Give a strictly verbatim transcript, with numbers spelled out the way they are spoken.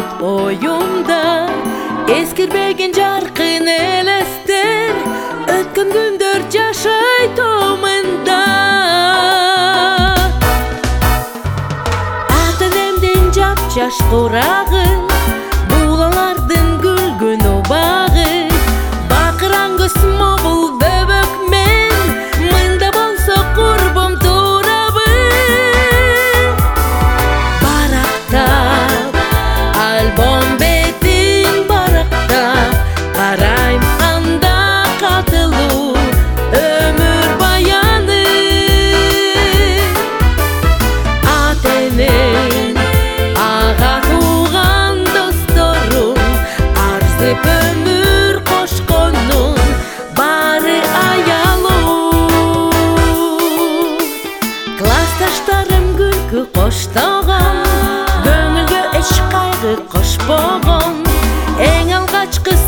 Калат оюмда эскирбеген жаркын элестер, өткөн күндөр жашай томында. Ата-энемдин жап-жаш курагы, булалардын гүлгүн убагы, бакыран көз мобул бөбөк мен, мында болсо курбум турабы. Барактап, альбом бетин барактап, карайм анда катылуу өмүр баяны. Ата-энем, ага тууган досторум, арзып өмүр кошконун баары аялуу. Классташтарым күлкү коштогон, көңүлгө эч кайгы кошпогон, эң алгачкы